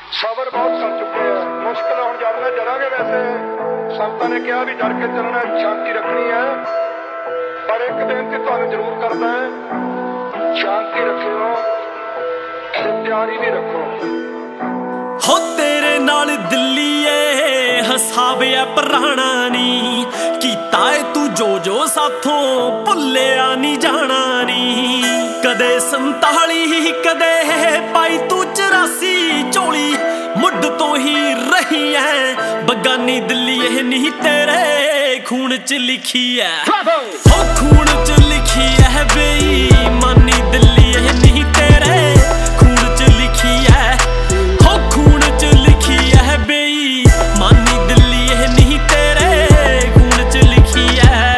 सबर बहुत कर चुके हैं, मुश्किल हुण जड़ना जड़ांगे। वैसे संतां ने कहा भी जड़ के चलना, शांति रखनी है, पर एक बेनती तुहानूं जरूर करदा है, शांति रखियो ते तैयारी भी रखो। हो तेरे नाल दिल्लीए हसाविया पुराना नी कीता है तू जो साथों भुलिया नी जाना नी। कदे 47 कदे पाई तू 84 झोली मुड तो ही रही है बगानी दिल्लीए नी तेरे खून च लिखी है। हो खून च लिखी है बेईमानी दिल्लीए नी तेरे खून च लिखी है। हो खून च लिखी है बेईमानी दिल्लीए नी तेरे खून च लिखी है।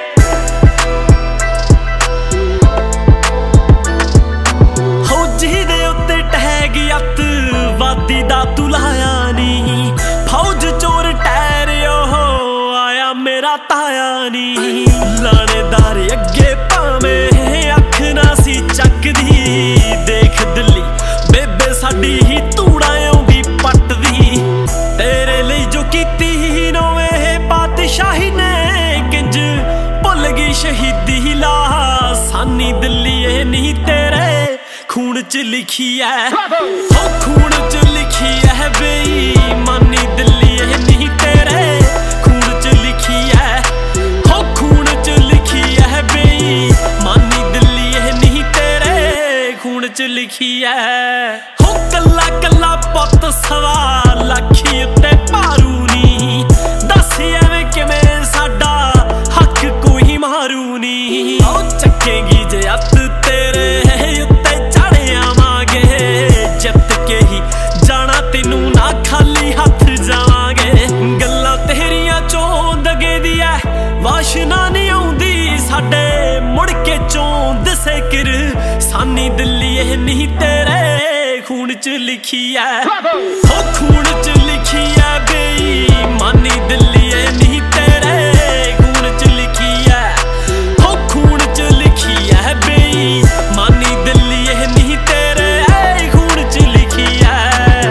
हो जिहदे उत्ते टैग अतवादी दा तू लाया नी, फौज चोर टैरियो आया मेरा ताया नी। लानेदार अगे भावें अख ना सी चकदी, देख दिल्ली बेबे साडी ही तूड़ां दी पटदी। तेरे लिए जो कीती नौवें पातशाही ने किंज भुल गई शहीदी लासानी दिल्लीए नी तेरे खून च लिखी है। हो खून च लिखी है बेईमानी दिल्लीए नी तेरे खून च लिखी है। हो खून च लिखी है बेईमानी दिल्लीए नी तेरे खून च लिखी है। हो कल्ला कल्ला पुत सवा लाखी उत्ते भारू नी, दस एवें किवें साडा हक कोई मारू नी। ओ चकेगी जे अत तेरे उत्ते चढ़ आवांगे, जित के ही जाना तेनू ना खाली हथ जावांगे। गल्लां तेरियां चों दगे दी ऐ वाशना नहीं आउंदी साडे मुड़ के चों दिसे किर सानी दिल्लीए नी तेरे खून च लिखी है। हो खून च लिखी है बेईमानी दिल्लीए नी तेरे खून च लिखी है। हो खून च लिखी है बेईमानी दिल्लीए नी तेरे खून च लिखी है।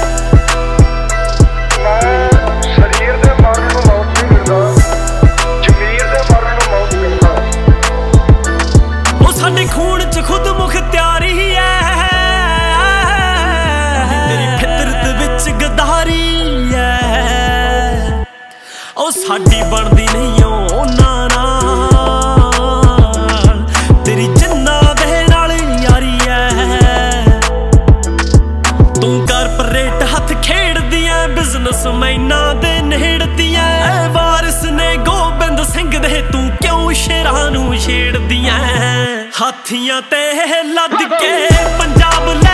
मैं शरीर दे मरण नूं मौत नहीं मिलदा, जमीर दे मरण नूं मौत मिलदा। ओ साडे खून च खुद मुख्तियारी है, तेरी फितरत विच गद्दारी है। ओ साडी बनदी नहीं उन्हां नाल, तेरी जिन्ना दे नाल यारी है। तू कारपोरेट हथ खेड़दियां बिजनेसमैनां दे नेड़दियां। वारिस ने गोबिंद सिंह दे तू क्यों शेरां नूं छेड़दियां। हाथियां ते लद के पंजाब ले